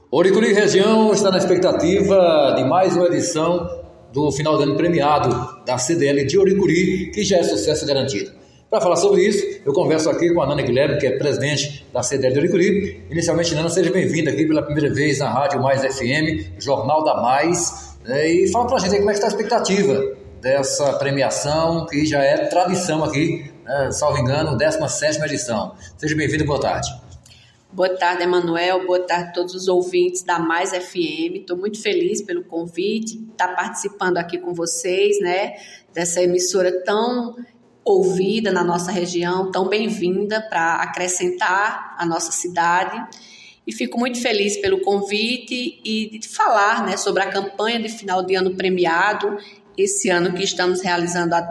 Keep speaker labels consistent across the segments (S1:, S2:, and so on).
S1: Oricuri região está na expectativa de mais uma edição do final de ano premiado da CDL de Oricuri, que já é sucesso garantido. Para falar sobre isso, eu converso aqui com a Nana Guilherme, que é presidente da CDL de Oricuri. Inicialmente, Nana, seja bem-vinda aqui pela primeira vez na Rádio Mais FM, Jornal da Mais. E fala para a gente aí como é que está a expectativa dessa premiação, que já é tradição aqui, salvo engano, 17ª edição. Seja bem-vindo, boa tarde.
S2: Boa tarde, Emanuel. Boa tarde a todos os ouvintes da Mais FM. Estou muito feliz pelo convite, estar participando aqui com vocês, dessa emissora tão ouvida na nossa região, tão bem-vinda para acrescentar a nossa cidade. E fico muito feliz pelo convite e de falar, sobre a campanha de final de ano premiado, esse ano que estamos realizando a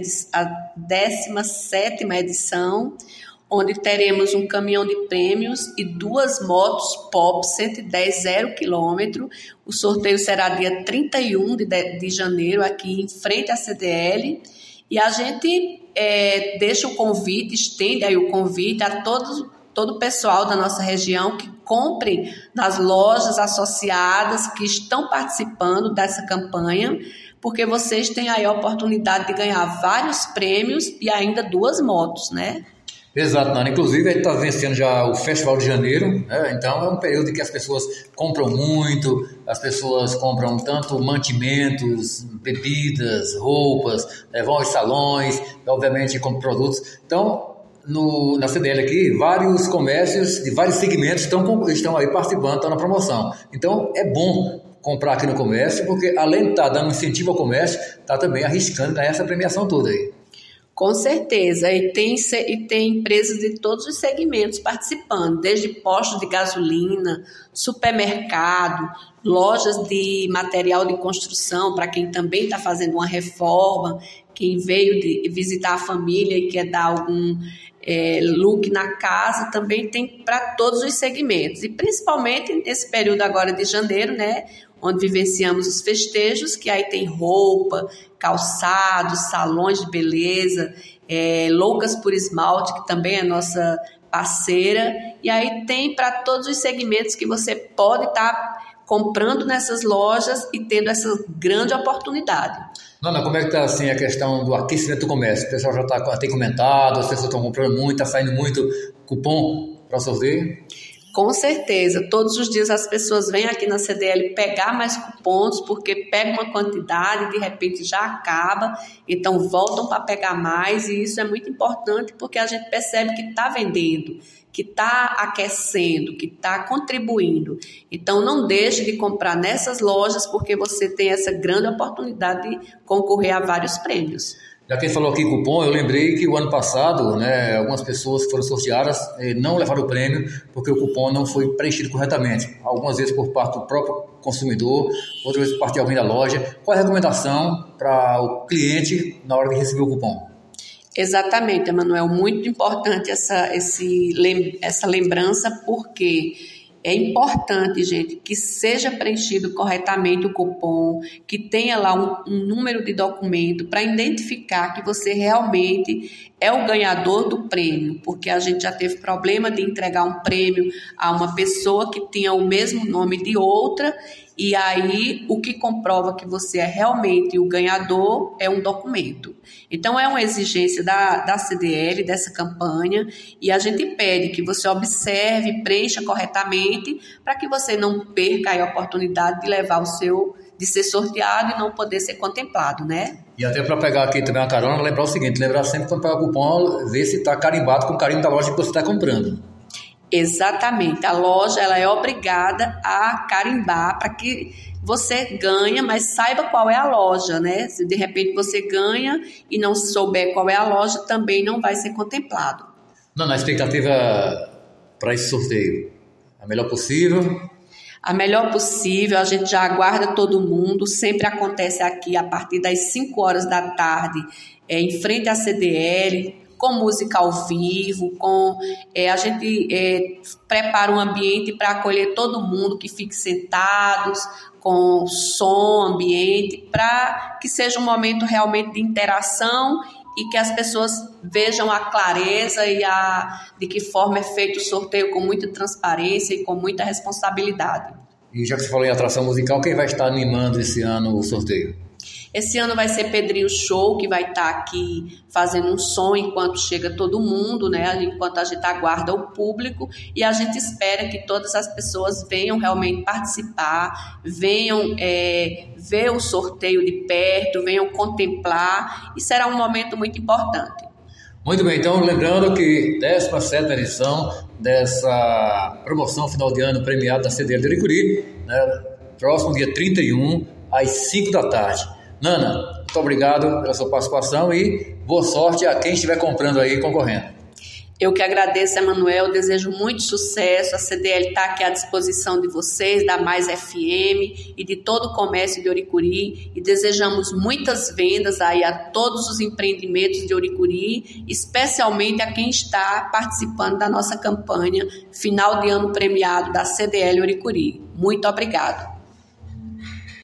S2: 17ª edição, onde teremos um caminhão de prêmios e 2 motos Pop 110 0 km. O sorteio será dia 31 de janeiro, aqui em frente à CDL. E a gente deixa o convite, estende aí o convite a todo o pessoal da nossa região que comprem nas lojas associadas que estão participando dessa campanha, porque vocês têm aí a oportunidade de ganhar vários prêmios e ainda 2 motos,
S1: Exato, Nana. Inclusive, a gente está vencendo já o Festival de Janeiro, então é um período em que as pessoas compram muito, as pessoas compram tanto mantimentos, bebidas, roupas, vão aos salões, obviamente compram produtos. Então, na CDL aqui, vários comércios de vários segmentos estão aí participando, estão na promoção. Então, é bom comprar aqui no comércio, porque além de estar dando incentivo ao comércio, está também arriscando ganhar essa premiação toda aí.
S2: Com certeza, e tem empresas de todos os segmentos participando, desde postos de gasolina, supermercado, lojas de material de construção, para quem também está fazendo uma reforma, quem veio de visitar a família e quer dar algum look na casa, também tem para todos os segmentos, e principalmente nesse período agora de janeiro, onde vivenciamos os festejos, que aí tem roupa, calçados, salões de beleza, Loucas por Esmalte, que também é nossa parceira, e aí tem para todos os segmentos que você pode estar comprando nessas lojas e tendo essa grande oportunidade.
S1: Nana, como é que está assim, a questão do aquecimento do comércio? O pessoal já tem comentado, as pessoas estão comprando muito, está saindo muito cupom para sorteio?
S2: Com certeza, todos os dias as pessoas vêm aqui na CDL pegar mais cupons, porque pega uma quantidade e de repente já acaba, então voltam para pegar mais, e isso é muito importante porque a gente percebe que está vendendo, que está aquecendo, que está contribuindo. Então não deixe de comprar nessas lojas, porque você tem essa grande oportunidade de concorrer a vários prêmios.
S1: Já que falou aqui cupom, eu lembrei que o ano passado, algumas pessoas que foram sorteadas não levaram o prêmio porque o cupom não foi preenchido corretamente. Algumas vezes por parte do próprio consumidor, outras vezes por parte de alguém da loja. Qual é a recomendação para o cliente na hora de receber o cupom?
S2: Exatamente, Emanuel. Muito importante essa lembrança, porque é importante, gente, que seja preenchido corretamente o cupom, que tenha lá um número de documento para identificar que você realmente é o ganhador do prêmio, porque a gente já teve problema de entregar um prêmio a uma pessoa que tinha o mesmo nome de outra, e aí o que comprova que você é realmente o ganhador é um documento. Então é uma exigência da CDL, dessa campanha, e a gente pede que você observe, preencha corretamente, para que você não perca a oportunidade de levar de ser sorteado e não poder ser contemplado,
S1: E até para pegar aqui também uma carona, lembrar o seguinte, lembrar sempre quando pegar o cupom, ver se está carimbado com o carimbo da loja que você está comprando.
S2: Exatamente, a loja ela é obrigada a carimbar para que você ganhe, mas saiba qual é a loja, Se de repente você ganha e não souber qual é a loja, também não vai ser contemplado.
S1: Na expectativa para esse sorteio, a melhor possível?
S2: A melhor possível, a gente já aguarda todo mundo, sempre acontece aqui a partir das 5 horas da tarde, em frente à CDL, com música ao vivo, a gente prepara um ambiente para acolher todo mundo, que fique sentados, com som, ambiente, para que seja um momento realmente de interação e que as pessoas vejam a clareza e de que forma é feito o sorteio com muita transparência e com muita responsabilidade.
S1: E já que você falou em atração musical, quem vai estar animando esse ano o sorteio?
S2: Esse ano vai ser Pedrinho Show, que vai estar aqui fazendo um som enquanto chega todo mundo, né? Enquanto a gente aguarda o público, e a gente espera que todas as pessoas venham realmente participar, venham ver o sorteio de perto, venham contemplar, e será um momento muito importante.
S1: Muito bem, então lembrando que 17ª edição dessa promoção final de ano premiada da CDL de Aricuri, né? Próximo dia 31, às 5 da tarde. Nana, muito obrigado pela sua participação e boa sorte a quem estiver comprando aí e concorrendo.
S2: Eu que agradeço, Emanuel, desejo muito sucesso. A CDL está aqui à disposição de vocês, da Mais FM e de todo o comércio de Oricuri, e desejamos muitas vendas aí a todos os empreendimentos de Oricuri, especialmente a quem está participando da nossa campanha final de ano premiado da CDL Oricuri. Muito obrigado.